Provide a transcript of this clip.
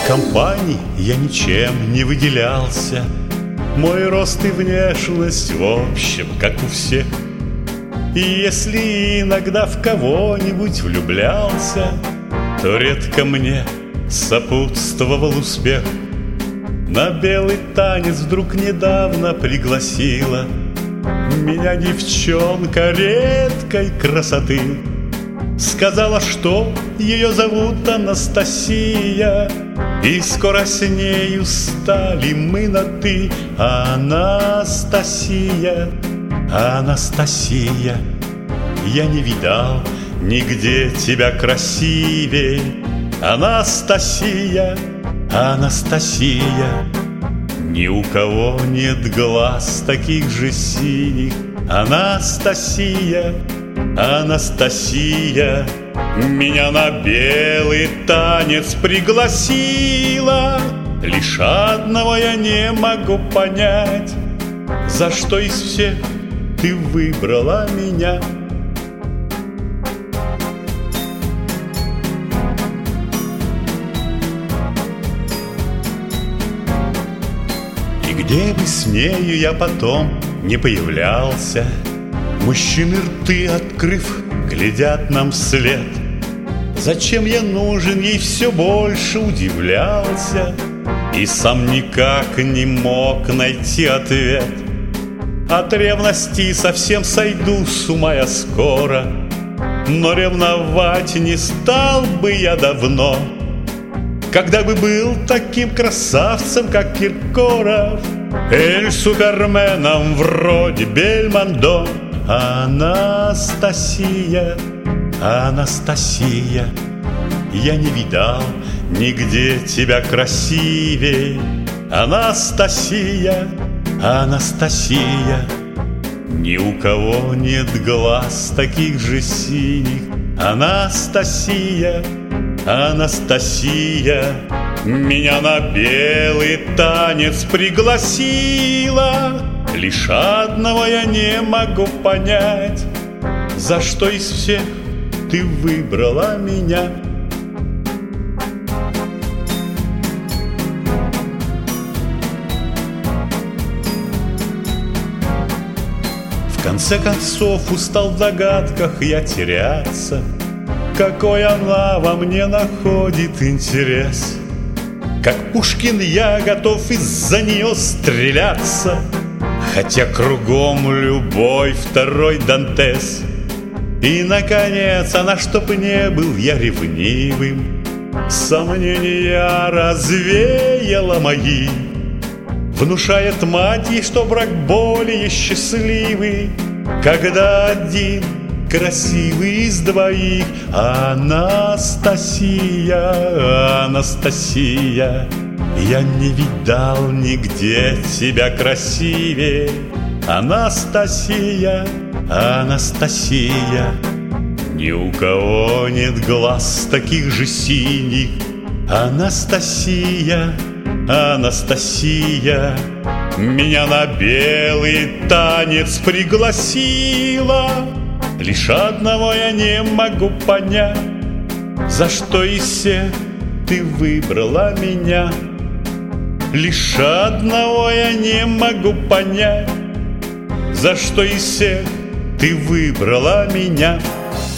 компании я ничем не выделялся. Мой рост и внешность, в общем, как у всех. И если иногда в кого-нибудь влюблялся, то редко мне сопутствовал успех. На белый танец вдруг недавно пригласила меня девчонка редкой красоты. Сказала, что ее зовут Анастасия, и скоро с нею стали мы на «ты». Анастасия, Анастасия, я не видал нигде тебя красивей. Анастасия, Анастасия, ни у кого нет глаз таких же синих. Анастасия, Анастасия, меня на белый танец пригласила. Лишь одного я не могу понять: за что из всех ты выбрала меня? И где бы с нею я потом не появлялся, мужчины, рты открыв, глядят нам вслед. Зачем я нужен, ей все больше удивлялся, и сам никак не мог найти ответ. От ревности совсем сойду с ума я скоро, но ревновать не стал бы я давно, когда бы был таким красавцем, как Киркоров, или суперменом вроде Бельмондо. Анастасия, Анастасия, я не видал нигде тебя красивей. Анастасия, Анастасия, ни у кого нет глаз таких же синих. Анастасия, Анастасия, меня на белый танец пригласила. Лишь одного я не могу понять: за что из всех ты выбрала меня? В конце концов устал в догадках я теряться, какой она во мне находит интерес. Как Пушкин я готов из-за нее стреляться, хотя кругом любой второй Дантес. И, наконец, она, чтоб не был я ревнивым, сомнения развеяла мои, внушает мать ей, что брак более счастливый, когда один красивый из двоих. Анастасия, Анастасия, я не видал нигде тебя красивее. Анастасия, Анастасия, ни у кого нет глаз таких же синих. Анастасия, Анастасия, меня на белый танец пригласила. Лишь одного я не могу понять: за что из всех ты выбрала меня? Лишь одного я не могу понять: за что из всех ты выбрала меня?